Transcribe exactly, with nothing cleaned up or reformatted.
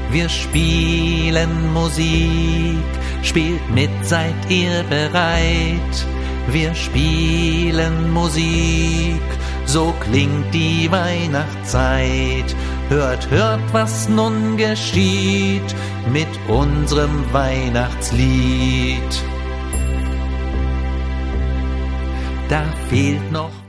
Wir spielen Musik, spielt mit, seid ihr bereit? Wir spielen Musik, so klingt die Weihnachtszeit. Hört, hört, was nun geschieht mit unserem Weihnachtslied. Da fehlt noch